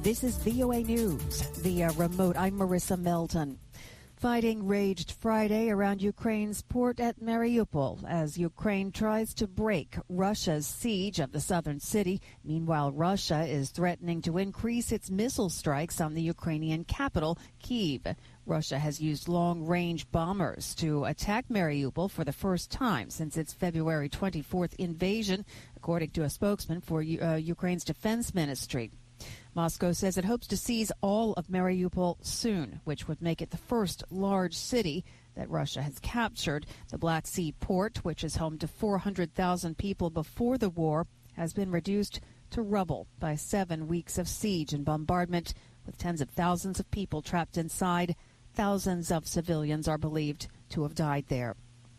This is VOA News via remote. I'm Marissa Melton. Fighting raged Friday around Ukraine's port at Mariupol as Ukraine tries to break Russia's siege of the southern city. Meanwhile, Russia is threatening to increase its missile strikes on the Ukrainian capital, Kyiv. Russia has used long-range bombers to attack Mariupol for the first time since its February 24th invasion, according to a spokesman for Ukraine's defense ministry. Moscow says it hopes to seize all of Mariupol soon, which would make it the first large city that Russia has captured. The Black Sea port, which is home to 400,000 people before the war, has been reduced to rubble by 7 weeks of siege and bombardment, with tens of thousands of people trapped inside. Thousands of civilians are believed to have died there.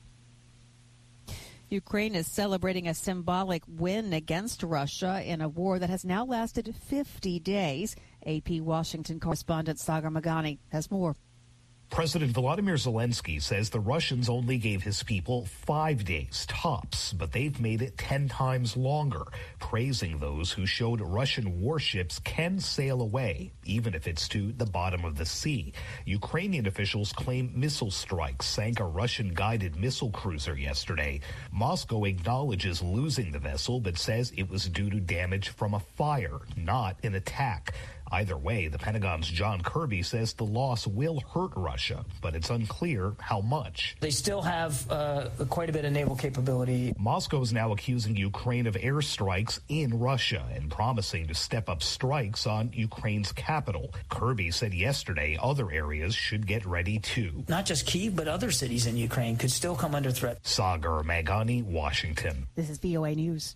Ukraine is celebrating a symbolic win against Russia in a war that has now lasted 50 days. AP Washington correspondent Sagar Meghani has more. President Volodymyr Zelensky says the Russians only gave his people 5 days tops, but they've made it 10 times longer, praising those who showed Russian warships can sail away, even if it's to the bottom of the sea. Ukrainian officials claim missile strikes sank a Russian-guided missile cruiser yesterday. Moscow acknowledges losing the vessel, but says it was due to damage from a fire, not an attack. Either way, the Pentagon's John Kirby says the loss will hurt Russia, but it's unclear how much. They still have quite a bit of naval capability. Moscow's now accusing Ukraine of airstrikes in Russia and promising to step up strikes on Ukraine's capital. Kirby said yesterday other areas should get ready too. Not just Kyiv, but other cities in Ukraine could still come under threat. Sagar Meghani, Washington. This is VOA News.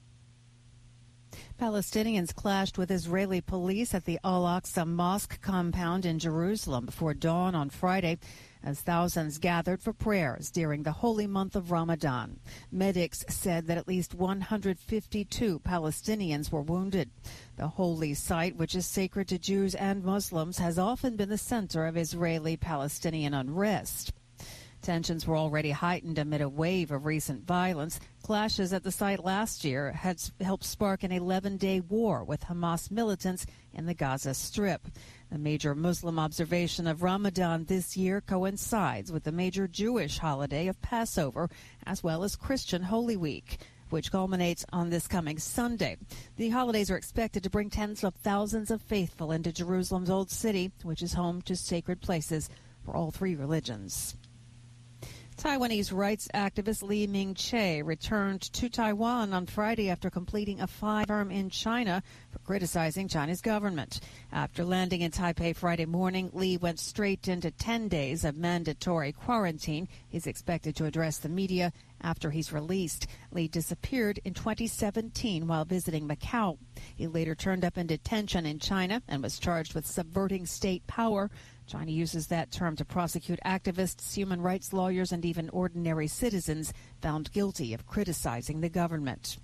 Palestinians clashed with Israeli police at the Al-Aqsa Mosque compound in Jerusalem before dawn on Friday as thousands gathered for prayers during the holy month of Ramadan. Medics said that at least 152 Palestinians were wounded. The holy site, which is sacred to Jews and Muslims, has often been the center of Israeli-Palestinian unrest. Tensions were already heightened amid a wave of recent violence. Clashes at the site last year had helped spark an 11-day war with Hamas militants in the Gaza Strip. The major Muslim observation of Ramadan this year coincides with the major Jewish holiday of Passover, as well as Christian Holy Week, which culminates on this coming Sunday. The holidays are expected to bring tens of thousands of faithful into Jerusalem's Old City, which is home to sacred places for all three religions. Taiwanese rights activist Li Ming-che returned to Taiwan on Friday after completing a 5-year term in China for criticizing China's government. After landing in Taipei Friday morning, Li went straight into 10 days of mandatory quarantine. He's expected to address the media after he's released. Li disappeared in 2017 while visiting Macau. He later turned up in detention in China and was charged with subverting state power. China uses that term to prosecute activists, human rights lawyers, and even ordinary citizens found guilty of criticizing the government.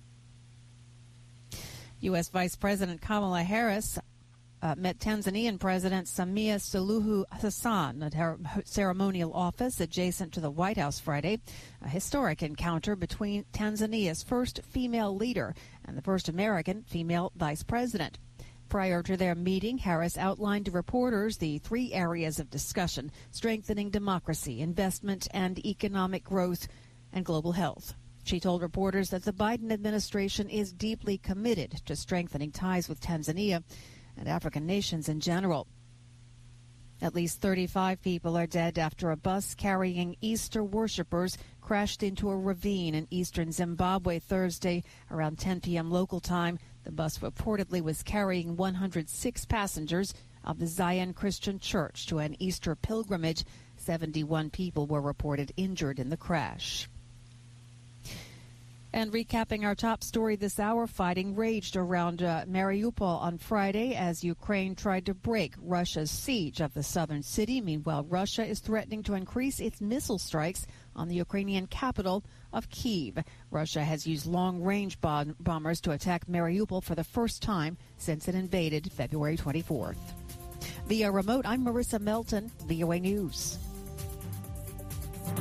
U.S. Vice President Kamala Harris met Tanzanian President Samia Suluhu Hassan at her ceremonial office adjacent to the White House Friday, a historic encounter between Tanzania's first female leader and the first American female vice president. Prior to their meeting, Harris outlined to reporters the 3 areas of discussion: strengthening democracy, investment and economic growth, and global health. She told reporters that the Biden administration is deeply committed to strengthening ties with Tanzania and African nations in general. At least 35 people are dead after a bus carrying Easter worshippers crashed into a ravine in eastern Zimbabwe Thursday around 10 p.m. local time. The bus reportedly was carrying 106 passengers of the Zion Christian Church to an Easter pilgrimage. 71 people were reported injured in the crash. And recapping our top story this hour, fighting raged around Mariupol on Friday as Ukraine tried to break Russia's siege of the southern city. Meanwhile, Russia is threatening to increase its missile strikes on the Ukrainian capital of Kyiv. Russia has used long-range bombers to attack Mariupol for the first time since it invaded February 24th. Via remote, I'm Marissa Melton, VOA News.